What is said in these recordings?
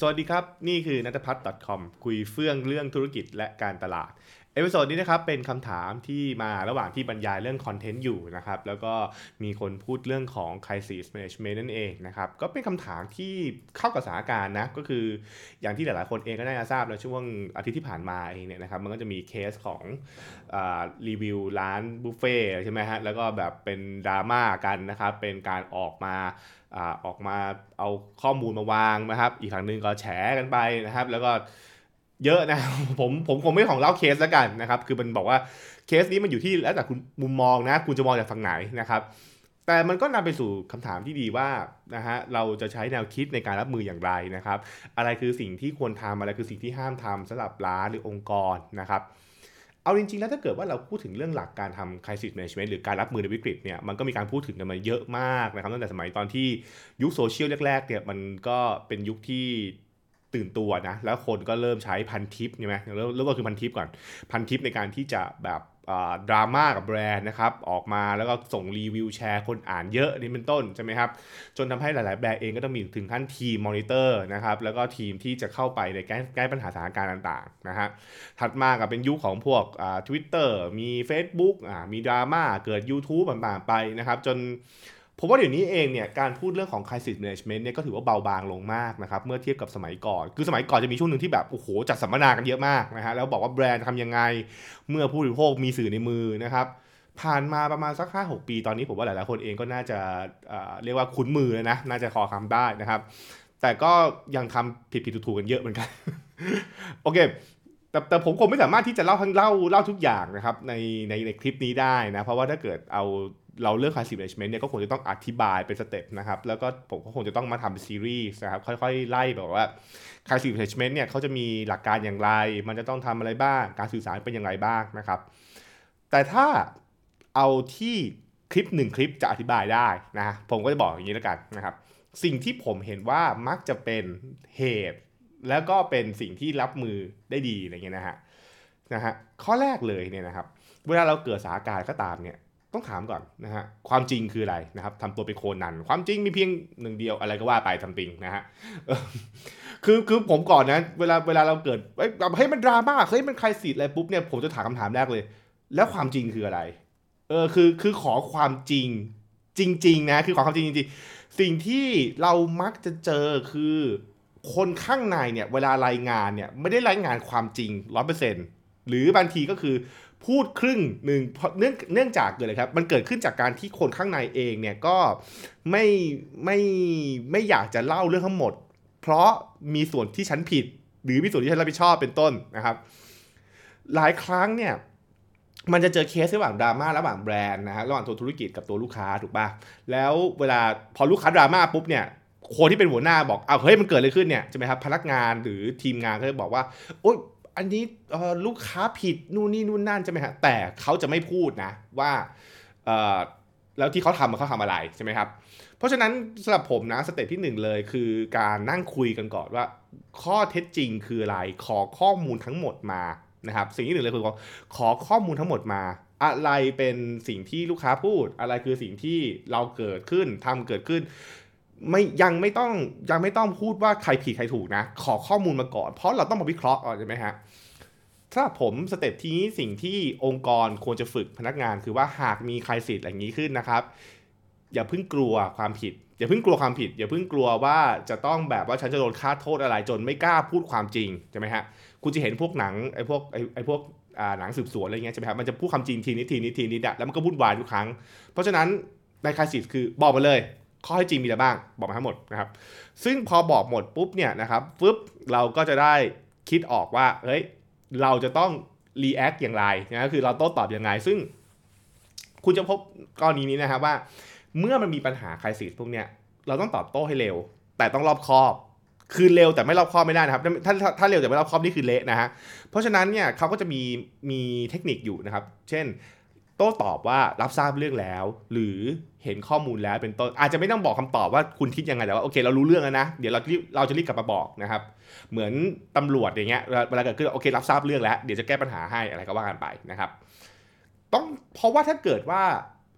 สวัสดีครับนี่คือนัทพัฒน์ .com คุยเฟื่องเรื่องธุรกิจและการตลาดเอพิโซดนี้นะครับเป็นคำถามที่มาระหว่างที่บรรยายเรื่องคอนเทนต์อยู่นะครับแล้วก็มีคนพูดเรื่องของ crisis management นั่นเองนะครับก็เป็นคำถามที่เข้ากับสถานการณ์นะก็คืออย่างที่หลายๆคนเองก็น่าจะทราบแล้วช่วงอาทิตย์ที่ผ่านมาเองเนี่ยนะครับมันก็จะมีเคสของรีวิวร้านบุฟเฟ่ใช่ไหมฮะแล้วก็แบบเป็นดราม่ากันนะครับเป็นการออกมาเอาข้อมูลมาวางนะครับอีกครั้งหนึ่งก็แฉกันไปนะครับแล้วก็เยอะนะผมคงไม่ของเล่าเคสแล้วกันนะครับคือมันบอกว่าเคสนี้มันอยู่ที่แล้วแต่คุณมุมมองนะคุณจะมองจากฝั่งไหนนะครับแต่มันก็นำไปสู่คำถามที่ดีว่านะฮะเราจะใช้แนวคิดในการรับมืออย่างไรนะครับอะไรคือสิ่งที่ควรทำอะไรคือสิ่งที่ห้ามทำสำหรับร้านหรือองค์กรนะครับเอาจริงๆแล้วถ้าเกิดว่าเราพูดถึงเรื่องหลักการทำ crisis management หรือการรับมือในวิกฤตเนี่ยมันก็มีการพูดถึงกันมาเยอะมากนะครับตั้งแต่สมัยตอนที่ยุคโซเชียลแรกๆเนี่ยมันก็เป็นยุคที่ตื่นตัวนะแล้วคนก็เริ่มใช้พันทิปใช่ไหมเริ่มก็คือพันทิปก่อนพันทิปในการที่จะแบบดราม่ากับแบรนด์นะครับออกมาแล้วก็ส่งรีวิวแชร์คนอ่านเยอะนี่เป็นต้นใช่ไหมครับจนทำให้หลายๆแบรนด์เองก็ต้องมีถึงขั้นทีมมอนิเตอร์นะครับแล้วก็ทีมที่จะเข้าไปในแก้ปัญหาสถานการณ์ต่างๆนะฮะ ถัดมาก็เป็นยุคของพวกTwitter มี Facebook มีดราม่าเกิด YouTube ต่างๆไปนะครับจนผมว่าเดี๋ยวนี้เองเนี่ยการพูดเรื่องของ crisis management เนี่ยก็ถือว่าเบาบางลงมากนะครับเมื่อเทียบกับสมัยก่อนคือสมัยก่อนจะมีช่วงหนึ่งที่แบบโอ้โหจัดสัมมนากันเยอะมากนะฮะแล้วบอกว่าแบรนด์ทำยังไงเมื่อผู้บริโภคมีสื่อในมือนะครับผ่านมาประมาณสัก5-6 ปีตอนนี้ผมว่าหลายๆคนเองก็น่าจะเรียกว่าคุ้นมือแล้วนะน่าจะคอคำได้นะครับแต่ก็ยังทำผิดๆถูกๆกันเยอะเหมือนกันโอเค แต่ผมคงไม่สามารถที่จะเล่าทุกอย่างนะครับในคลิปนี้ได้นะเพราะว่าถ้าเกิดเอาเราเรื่อง crisis management เนี่ยก็คงจะต้องอธิบายเป็นสเต็ปนะครับแล้วก็ผมก็คงจะต้องมาทำเป็นซีรีส์นะครับค่อยๆไล่แบบว่า crisis management เนี่ยเขาจะมีหลักการอย่างไรมันจะต้องทำอะไรบ้างการสื่อสารเป็นอย่างไรบ้างนะครับแต่ถ้าเอาที่คลิปหนึ่งคลิปจะอธิบายได้นะผมก็จะบอกอย่างนี้แล้วกันนะครับสิ่งที่ผมเห็นว่ามักจะเป็นเหตุ แล้วก็เป็นสิ่งที่รับมือได้ดีอะไรเงี้ยนะฮะข้อแรกเลยเนี่ยนะครับเวลาเราเกิดสถานการณ์ก็ตามเนี่ยต้องถามก่อนนะฮะความจริงคืออะไรนะครับทำตัวเป็นโคนันความจริงมีเพียงหนึ่งเดียวอะไรก็ว่าไปทำปิงนะฮะคือผมก่อนนะเวลาเราเกิดให้มันดราม่าเฮ้ยมันใครสีอะไรปุ๊บเนี่ยผมจะถามคำถามแรกเลยแล้วความจริงคืออะไรคือขอความจริงจริงๆนะคือขอความจริงจริงๆสิ่งที่เรามักจะเจอคือคนข้างในเนี่ยเวลารายงานเนี่ยไม่ได้รายงานความจริง100%หรือบางทีก็คือพูดครึ่งหนึ่งเพราะเนื่องจากเกิดอะไรครับมันเกิดขึ้นจากการที่คนข้างในเองเนี่ยก็ไม่ไม่ไม่อยากจะเล่าเรื่องทั้งหมดเพราะมีส่วนที่ฉันผิดหรือมีส่วนที่ฉันรับผิดชอบเป็นต้นนะครับหลายครั้งเนี่ย มันจะเจอเคสระหว่างดราม่าระหว่างแบรนด์นะฮะระหว่างตัวธุรกิจกับตัวลูกค้าถูกป่ะแล้วเวลาพอลูกค้าดราม่าปุ๊บเนี่ยคนที่เป็นหัวหน้าบอกเฮ้ยมันเกิดอะไรขึ้นเนี่ยใช่ไหมครับพนักงานหรือทีมงานก็จะบอกว่าโอ๊ยอันนี้ลูกค้าผิดนู่นนี่นู่นนั่นใช่ไหมฮะแต่เขาจะไม่พูดนะว่าเอ่อแล้วที่เขาทำอะไรใช่ไหมครับเพราะฉะนั้นสำหรับผมนะสเต็ปที่หนึ่งเลยคือการนั่งคุยกันก่อนว่าข้อเท็จจริงคืออะไรขอข้อมูลทั้งหมดมานะครับสิ่งที่หนึ่งเลยคือ ขอข้อมูลทั้งหมดมาอะไรเป็นสิ่งที่ลูกค้าพูดอะไรคือสิ่งที่เราเกิดขึ้นเกิดขึ้นไม่ยังไม่ต้องพูดว่าใครผิดใครถูกนะขอข้อมูลมาก่อนเพราะเราต้องมาวิเคราะห์ก่อนใช่ไหมฮะถ้าผมสเต็ปที่สิ่งที่องค์กรควรจะฝึกพนักงานคือว่าหากมีใครสิทธิ์อย่างนี้ขึ้นนะครับอย่าเพิ่งกลัวความผิดอย่าเพิ่งกลัวความผิดอย่าเพิ่งกลัวว่าจะต้องแบบว่าฉันจะโดนค่าโทษอะไรจนไม่กล้าพูดความจริงใช่ไหมฮะคุณจะเห็นพวกหนังไอ้พวกหนังสืบสวนอะไรเงี้ยใช่ไหมครับมันจะพูดความจริงทีนี้แล้วมันก็วุ่นวายทุกครั้งเพราะฉะนั้นในคายสิทธิ์คือบอกมาเลยข้อให้จริงมีอะไรบ้างบอกมาทั้งหมดนะครับซึ่งพอบอกหมดปุ๊บเนี่ยนะครับฟึบเราก็จะได้คิดออกว่าเฮ้ยเราจะต้องรีแอคอย่างไรนะคือเราโต้ตอบยังไงซึ่งคุณจะพบกรณีนี้นะครับว่าเมื่อมันมีปัญหาคายสิทธิ์พวกเนี้ยเราต้องตอบโต้ให้เร็วแต่ต้องรอบคอบคือเร็วแต่ไม่รอบคอบไม่ได้นะครับถ้าเร็วแต่ไม่รอบคอบนี่คือเละนะฮะ เพราะฉะนั้นเนี่ยเขาก็จะมีเทคนิคอยู่นะครับเช่นโต้ตอบว่ารับทราบเรื่องแล้วหรือเห็นข้อมูลแล้วเป็นต้นอาจจะไม่ต้องบอกคำตอบว่าคุณคิดยังไงแต่ว่าโอเคเรารู้เรื่องแล้วนะเดี๋ยวเราจะรีบกลับมาบอกนะครับเหมือนตำรวจอย่างเงี้ยเวลาเกิดขึ้นโอเครับทราบเรื่องแล้วเดี๋ยวจะแก้ปัญหาให้อะไรก็ว่ากันไปนะครับต้องเพราะว่าถ้าเกิดว่า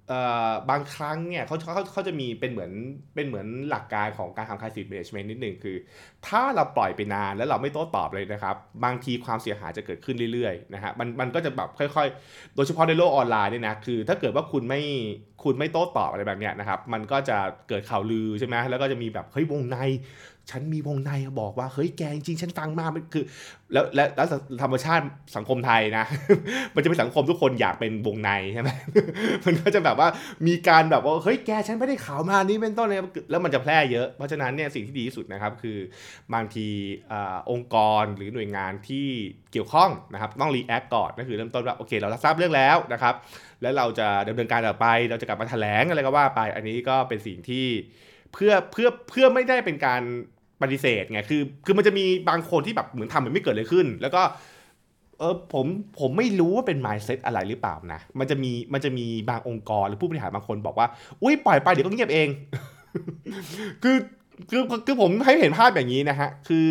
บางครั้งเนี่ยเขาจะมีเป็นเหมือนหลักการของการทำ crisis management นิดหนึ่งคือถ้าเราปล่อยไปนานแล้วเราไม่โต้ตอบเลยนะครับบางทีความเสียหายจะเกิดขึ้นเรื่อยๆนะฮะมันก็จะแบบค่อยๆโดยเฉพาะในโลกออนไลน์เนี่ยนะคือถ้าเกิดว่าคุณไม่โต้ตอบอะไรแบบเนี้ยนะครับมันก็จะเกิดข่าวลือใช่ไหมแล้วก็จะมีแบบเฮ้ยวงในฉันมีวงในบอกว่าเฮ้ยแกจริงๆฉันฟังมามันคือแล้วธรรมชาติสังคมไทยนะมันจะเป็นสังคมทุกคนอยากเป็นวงในใช่ไหม มันก็จะแบบว่ามีการแบบว่าเฮ้ยแกฉันไม่ได้ข่าวมานี้เป็นต้นเลยแล้วมันจะแพร่เยอะเพราะฉะนั้นเนี่ยสิ่งที่ดีที่สุดนะครับคือบางทีองค์กรหรือหน่วยงานที่เกี่ยวข้องนะครับต้องรีแอคก่อนก็คือเริ่มต้นว่าโอเคเราทราบเรื่องแล้วนะครับแล้วเราจะดำเนินการต่อไปเราจะกลับมาแถลงอะไรก็ว่าไปอันนี้ก็เป็นสิ่งที่เพื่อไม่ได้เป็นการปฏิเสธไงคือมันจะมีบางคนที่แบบเหมือนทำเหมือนไม่เกิดอะไรขึ้นแล้วก็ผมไม่รู้ว่าเป็น mindset อะไรหรือเปล่านะมันจะมีบางองค์กรหรือผู้บริหารบางคนบอกว่าอุ้ยปล่อยไปเดี๋ยวก็เงียบเองคือคือผมให้เห็นภาพอย่างนี้นะฮะคือ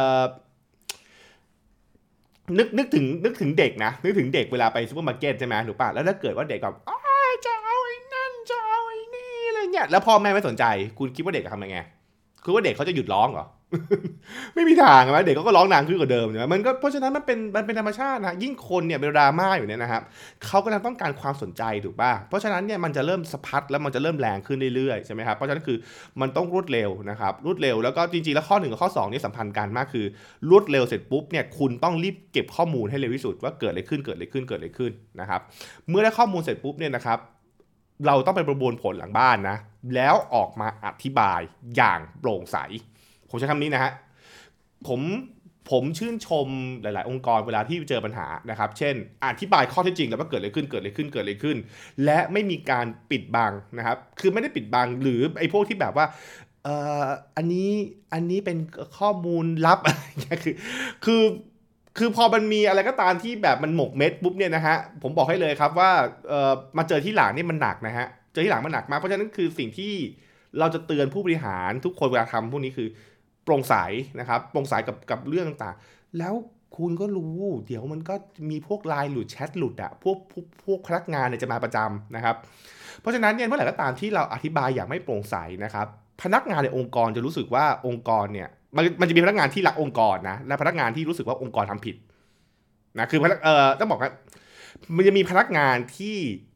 นึกถึงเด็กนะนึกถึงเด็กเวลาไปซูเปอร์มาร์เก็ตใช่ไหมถูกป่ะแล้วถ้าเกิดว่าเด็กแบบจะเอาไอ้นั่นจะเอาไอ้นี่อะไรเงี้ยแล้วพ่อแม่ไม่สนใจคุณคิดว่าเด็กจะทำยังไงคือว่าเด็กเขาจะหยุดร้องเหรอ ไม่มีทางนะเด็กก็ร้องนานขึ้นกว่าเดิมใช่ไหมมันก็เพราะฉะนั้นมันเป็นธรรมชาตินะยิ่งคนเนี่ยเป็นดราม่าอยู่เนี่ยนะครับเขากำลังต้องการความสนใจถูกป่ะเพราะฉะนั้นเนี่ยมันจะเริ่มสะพัดแล้วมันจะเริ่มแรงขึ้นเรื่อยๆใช่ไหมครับเพราะฉะนั้นคือมันต้องรวดเร็วนะครับรวดเร็วแล้วก็จริงๆแล้วข้อ1กับข้อ2นี่สัมพันธ์กันมากคือรวดเร็วเสร็จปุ๊บเนี่ยคุณต้องรีบเก็บข้อมูลให้เร็วที่สุดว่าเกิดอะไรขึ้นนะครับเมื่อได้ข้อมูลเสร็จปุ๊บเนี่ยนะครับเราต้องไปประมวลผลหลังบ้านนะแล้วออกมาอธิบายอย่างโปร่งใสผมใช้คำนี้นะฮะ ผมผมชื่นชมหลายๆองค์กรเวลาที่เจอปัญหานะครับเช่นอธิบายข้อเท็จจริงแล้วว่าเกิดอะไรขึ้นและไม่มีการปิดบังนะครับคือไม่ได้ปิดบังหรือไอ้พวกที่แบบว่าเอ่ออันนี้เป็นข้อมูลลับอะไรอย่างเงี้ยคือคือพอมันมีอะไรก็ตามที่แบบมันหมกเม็ดปุ๊บเนี่ยนะฮะผมบอกให้เลยครับว่ามาเจอที่หลังนี่มันหนักนะฮะเจอที่หลังมันหนักมากเพราะฉะนั้นคือสิ่งที่เราจะเตือนผู้บริหารทุกคนเวลาทำพวกนี้คือ โปร่งใสนะครับโปร่งใสกับเรื่องต่างๆแล้วคุณก็รู้เดี๋ยวมันก็มีพวกไลน์หลุดแชทหลุดอะพวกพนักงานเนี่ยจะมาประจำนะครับเพราะฉะนั้นเนี่ยเมื่อไหร่ก็ตามที่เราอธิบายอย่างไม่โปร่งใสนะครับพนักงานในองค์กรจะรู้สึกว่าองค์กรเนี่ยมันจะมีพนักงานที่รักองค์กรนะและพนักงานที่รู้สึกว่าองค์กรทำผิดนะคือต้องบอกว่ามันจะมีพนักงานที่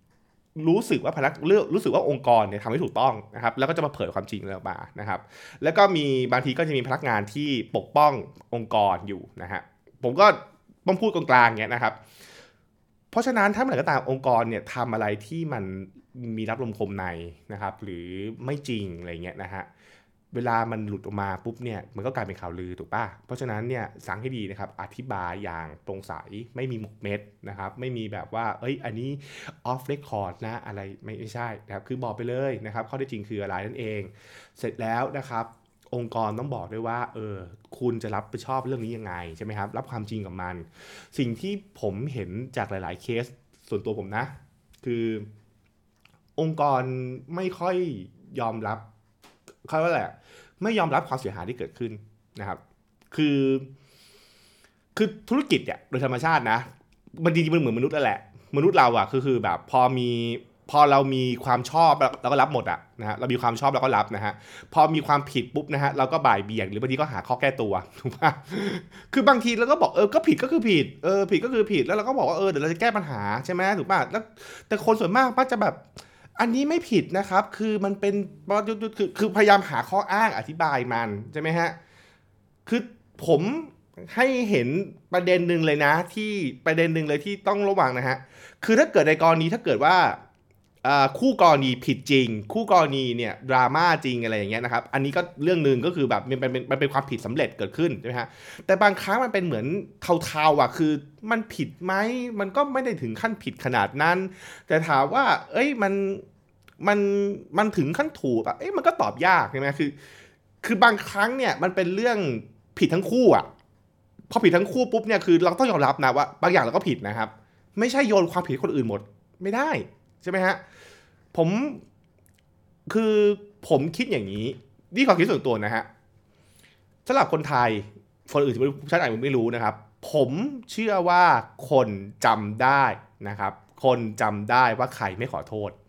รู้สึกว่าองค์กรเนี่ยทำให้ถูกต้องนะครับแล้วก็จะมาเผยความจริงออกมานะครับแล้วก็มีบางทีก็จะมีพนักงานที่ปกป้ององค์กรอยู่นะฮะผมก็ต้องพูดกลางๆเนี่ยนะครับเพราะฉะนั้นถ้าเมื่อไหร่ก็ตามองค์กรเนี่ยทำอะไรที่มันมีรับลมคมในนะครับหรือไม่จริงอะไรเงี้ยนะฮะเวลามันหลุดออกมาปุ๊บเนี่ยมันก็กลายเป็นข่าวลือถูกป่ะเพราะฉะนั้นเนี่ยสังให้ดีนะครับอธิบายอย่างโปร่งใสไม่มีหมกเม็ดนะครับไม่มีแบบว่าเอ้ยอันนี้ off record นะอะไรไม่ใช่นะครับคือบอกไปเลยนะครับข้อเท็จจริงคืออะไรนั่นเองเสร็จแล้วนะครับองค์กรต้องบอกด้วยว่าคุณจะรับผิดชอบเรื่องนี้ยังไงใช่ไหมครับรับความจริงกับมันสิ่งที่ผมเห็นจากหลายๆเคสส่วนตัวผมนะคือองค์กรไม่ค่อยยอมรับเขาว่าแหละไม่ยอมรับความเสียหายที่เกิดขึ้นนะครับคือคือธุรกิจเนี่ยโดยธรรมชาตินะมันจริงๆมันเหมือนมนุษย์นั่นแหละมนุษย์เราอะคือแบบพอเรามีความชอบเราก็รับหมดอะนะฮะเรามีความชอบเราก็รับนะฮะพอมีความผิดปุ๊บนะฮะเราก็บ่ายเบี่ยงหรือบางทีก็หาข้อแก้ตัวถูกป่ะคือบางทีเราก็บอกก็ผิดก็คือผิดผิดก็คือผิดแล้วเราก็บอกว่าเดี๋ยวเราจะแก้ปัญหาใช่ไหมถูกป่ะแล้วแต่คนส่วนมากมักจะแบบอันนี้ไม่ผิดนะครับคือมันเป็นคือพยายามหาข้ออ้างอธิบายมันใช่ไหมฮะคือผมให้เห็นประเด็นหนึ่งเลยนะที่ประเด็นหนึ่งเลยที่ต้องระวังนะฮะคือถ้าเกิดในกรณีถ้าเกิดว่า คู่กรณีผิดจริงคู่กรณีเนี่ยดราม่าจริงอะไรอย่างเงี้ยนะครับอันนี้ก็เรื่องนึงก็คือแบบมันเป็นความผิดสำเร็จเกิดขึ้นใช่ไหมฮะแต่บางครั้งมันเป็นเหมือนเทาๆอ่ะคือมันผิดไหมมันก็ไม่ได้ถึงขั้นผิดขนาดนั้นแต่ถามว่าเอ้ยมันมันถึงขั้นถูกอ่ะเอ้ยมันก็ตอบยากใช่ไหมคือบางครั้งเนี่ยมันเป็นเรื่องผิดทั้งคู่อ่ะพอผิดทั้งคู่ปุ๊บเนี่ยคือเราต้องยอมรับนะว่าบางอย่างเราก็ผิดนะครับไม่ใช่โยนความผิดให้คนอื่นหมดไม่ได้ใช่ไหมฮะ ผมคือผมคิดอย่างนี้นี่ความคิดส่วนตัวนะฮะสำหรับคนไทยคนอื่นที่ชาติไหนไม่รู้นะครับผมเชื่อว่าคนจำได้นะครับคนจำได้ว่าใครไม่ขอโทษ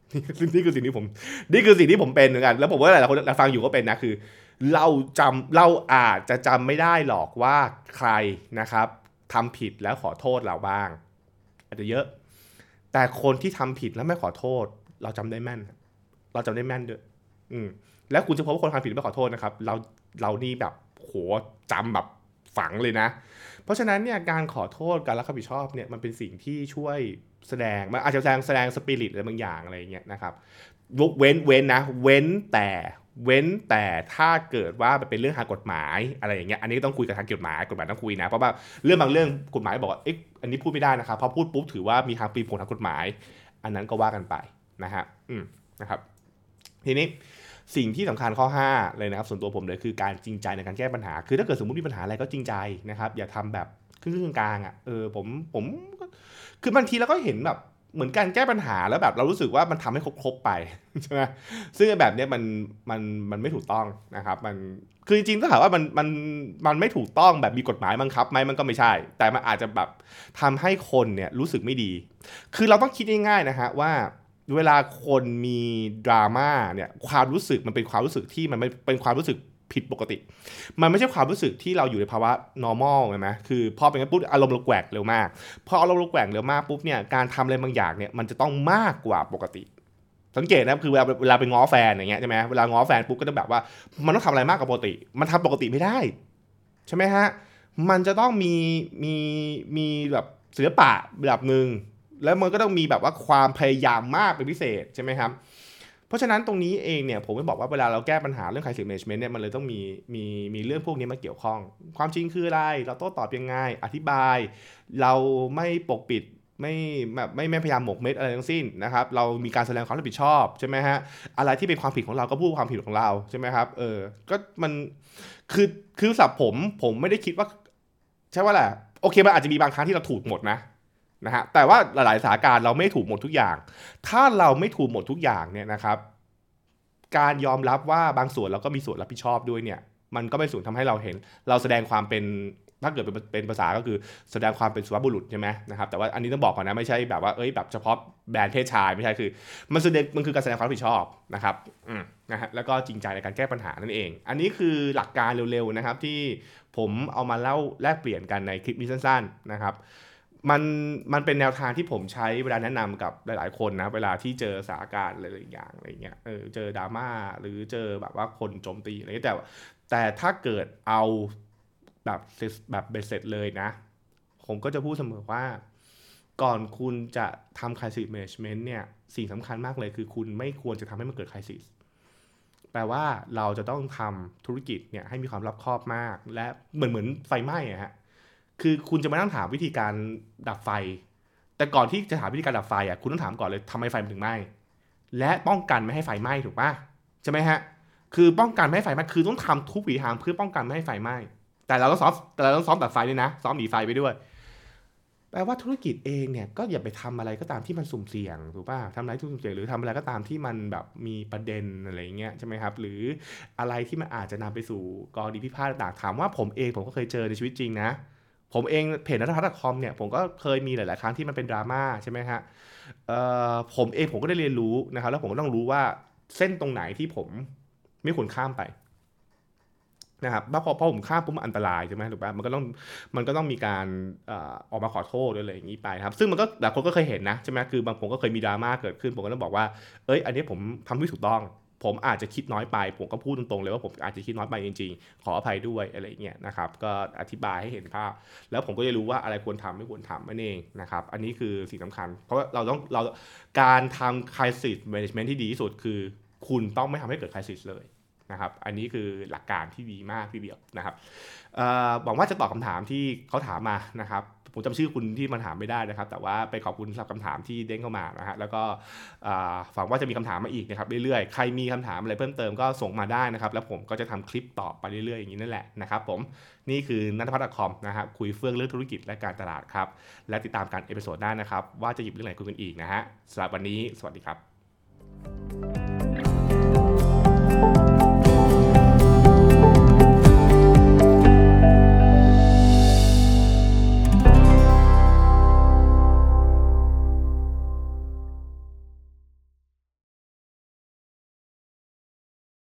นี่คือสิ่งที่ผมเป็นเหมือนกันแล้วผมว่าหลายๆคนฟังอยู่ก็เป็นนะคือเราอาจจะจำไม่ได้หรอกว่าใครนะครับทำผิดแล้วขอโทษเราบ้างอาจจะเยอะแต่คนที่ทำผิดแล้วไม่ขอโทษเราจำได้แม่นด้วยแล้วคุณจะพบว่าคนทำผิดไม่ขอโทษนะครับเรานี่แบบโหจำแบบฝังเลยนะเพราะฉะนั้นเนี่ยการขอโทษการรับผิดชอบเนี่ยมันเป็นสิ่งที่ช่วยแสดงมันอาจจะแสดงสปิริตอะไรบางอย่างอะไรอย่างเงี้ยนะครับเว้นแต่ถ้าเกิดว่ามันเป็นเรื่องทางกฎหมายอะไรอย่างเงี้ยอันนี้ต้องคุยกับทางกฎหมายต้องคุยนะเพราะว่าเรื่องบางเรื่องกฎหมายบอกว่าอันนี้พูดไม่ได้นะครับพอพูดปุ๊บถือว่ามีทางปีผลทางกฎหมายอันนั้นก็ว่ากันไปนะฮะนะครับทีนี้สิ่งที่สำคัญข้อ5เลยนะครับส่วนตัวผมเลยคือการจริงใจในการแก้ปัญหาคือถ้าเกิดสมมติมีปัญหาอะไรก็จริงใจนะครับอย่าทำแบบครึ่งกลางอ่ะผมคือบางทีเราก็เห็นแบบเหมือนการแก้ปัญหาแล้วแบบเรารู้สึกว่ามันทำให้ครบไปใช่ไหมซึ่งแบบนี้มันไม่ถูกต้องนะครับมันคือจริงๆก็ถามว่ามันไม่ถูกต้องแบบมีกฎหมายบังคับไหมมันก็ไม่ใช่แต่มันอาจจะแบบทำให้คนเนี่ยรู้สึกไม่ดีคือเราต้องคิดง่ายๆนะฮะว่าเวลาคนมีดราม่าเนี่ยความรู้สึกมันเป็นความรู้สึกที่มันไม่เป็นความรู้สึกผิดปกติมันไม่ใช่ความรู้สึกที่เราอยู่ในภาวะ normal ใช่ไหมคือพอเป็นงั้นปุ๊บอารมณ์เราแกว่งเร็วมากพออารมณ์เราแกว่งเร็วมากปุ๊บเนี่ยการทำอะไรบางอย่างเนี่ยมันจะต้องมากกว่าปกติสังเกตนะคือเวลาไปง้อแฟนอย่างเงี้ยใช่ไหมเวลาง้อแฟนปุ๊บก็จะแบบว่ามันต้องทำอะไรมากกว่าปกติมันทำปกติไม่ได้ใช่ไหมฮะมันจะต้องมีแบบศิลปะแบบนึงแล้วมันก็ต้องมีแบบว่าความพยายามมากเป็นพิเศษใช่ไหมครับเพราะฉะนั้นตรงนี้เองเนี่ยผมไม่บอกว่าเวลาเราแก้ปัญหาเรื่อง crisis management เนี่ยมันเลยต้องมีเรื่องพวกนี้มาเกี่ยวข้องความจริงคืออะไรเราโต้ตอบยังไงอธิบายเราไม่ปกปิดไม่พยายามหมกเม็ดอะไรทั้งสิ้นนะครับเรามีการแสดงความรับผิดชอบใช่ไหมฮะอะไรที่เป็นความผิดของเราก็พูดความผิดของเราใช่ไหมครับก็มันคือสำหรับผมไม่ได้คิดว่าใช่ว่าแหละโอเคมันอาจจะมีบางครั้งที่เราถูกหมดนะฮะแต่ว่าหลายๆสถานการณ์เราไม่ถูกหมดทุกอย่างถ้าเราไม่ถูกหมดทุกอย่างเนี่ยนะครับการยอมรับว่าบางส่วนเราก็มีส่วนรับผิดชอบด้วยเนี่ยมันก็เป็นส่วนทำให้เราเห็นเราแสดงความเป็นถ้าเกิดเป็นภาษาก็คือแสดงความเป็นสุภาพบุรุษใช่ไหมนะครับแต่ว่าอันนี้ต้องบอกก่อนนะไม่ใช่แบบว่าแบบเฉพาะแบรนด์เพศชายไม่ใช่คือมันคือการแสดงความรับผิดชอบนะครับนะฮะแล้วก็จริงใจในการแก้ปัญหานั่นเองอันนี้คือหลักการเร็วๆนะครับที่ผมเอามาเล่าแลกเปลี่ยนกันในคลิปนี้สั้นๆนะครับมันเป็นแนวทางที่ผมใช้เวลาแนะนำกับหลายๆคนนะเวลาที่เจอสถานการณ์อะไรอย่างอะไรเงี้ยเจอดราม่าหรือเจอแบบว่าคนโจมตีอะไรแต่ถ้าเกิดเอาแบบเบ็ดเสร็จเลยนะผมก็จะพูดเสมอว่าก่อนคุณจะทำ crisis management เนี่ยสิ่งสำคัญมากเลยคือคุณไม่ควรจะทำให้มันเกิด crisis แปลว่าเราจะต้องทำธุรกิจเนี่ยให้มีความรอบคอบมากและเหมือนไฟไหม้อะฮะคือคุณจะมานั่งถามวิธีการดับไฟแต่ก่อนที่จะถามวิธีการดับไฟอ่ะคุณต้องถามก่อนเลยทำไมไฟมันถึงไหม้และป้องกันไม่ให้ไฟไหม้ถูกป่ะใช่ไหมฮะคือป้องกันไม่ให้ไฟไหม้คือต้องทำทุกวิธีทางเพื่อป้องกันไม่ให้ไฟไหม้แต่เราต้องซ้อมดับไฟด้วยนะซ้อมหนีไฟไปด้วยแปลว่าธุรกิจเองเนี่ยก็อย่าไปทำอะไรก็ตามที่มันสุ่มเสี่ยงถูกป่ะทำอะไรที่สุ่มเสี่ยงหรือทำอะไรก็ตามที่มันแบบมีประเด็นอะไรเงี้ยใช่ไหมครับหรืออะไรที่มันอาจจะนำไปสู่กรณีพิพาทต่างๆถามว่าผมก็เคยเจอในชีวิตจริงนะผมเองเพจนัทพัฒน์ .com เนี่ยผมก็เคยมีหลายๆครั้งที่มันเป็นดราม่าใช่ไหมฮะผมก็ได้เรียนรู้นะครับแล้วผมก็ต้องรู้ว่าเส้นตรงไหนที่ผมไม่ควรข้ามไปนะครับพอผมข้ามปุ๊บมันอันตรายใช่ไหมถูกป่ะมันก็ต้องมีการออกมาขอโทษอะไรอย่างนี้ไปครับซึ่งมันก็หลายคนก็เคยเห็นนะใช่ไหมคือบางคนก็เคยมีดราม่าเกิดขึ้นผมก็ต้องบอกว่าอันนี้ผมทำไม่ถูกต้องผมอาจจะคิดน้อยไปผมก็พูดตรงๆเลยว่าผมอาจจะคิดน้อยไปจริงๆขออภัยด้วยอะไรอย่างเงี้ยนะครับก็อธิบายให้เห็นภาพแล้วผมก็จะรู้ว่าอะไรควรทำไม่ควรทำนั่นเองนะครับอันนี้คือสิ่งสำคัญเพราะว่าการทำ crisis management ที่ดีที่สุดคือคุณต้องไม่ทำให้เกิด crisis เลยนะครับอันนี้คือหลักการที่ดีมากทีเดียวนะครับหวังว่าจะตอบคำถามที่เขาถามมานะครับผมจำชื่อคุณที่มันถามไม่ได้นะครับแต่ว่าไปขอบคุณสำหรับคำถามที่เด้งเข้ามานะฮะแล้วก็หวังว่าจะมีคำถามมาอีกนะครับเรื่อยๆใครมีคำถามอะไรเพิ่มเติมก็ส่งมาได้นะครับแล้วผมก็จะทำคลิปตอบไปเรื่อยๆอย่างนี้นั่นแหละนะครับผมนี่คือนัทพัฒน์ .com นะครับคุยเฟื่องเรื่องธุรกิจและการตลาดครับและติดตามการเอพิโซดหน้านะครับว่าจะหยิบเรื่องไหนคุยกันอีกนะฮะสำหรับวันนี้สวัสดีครับ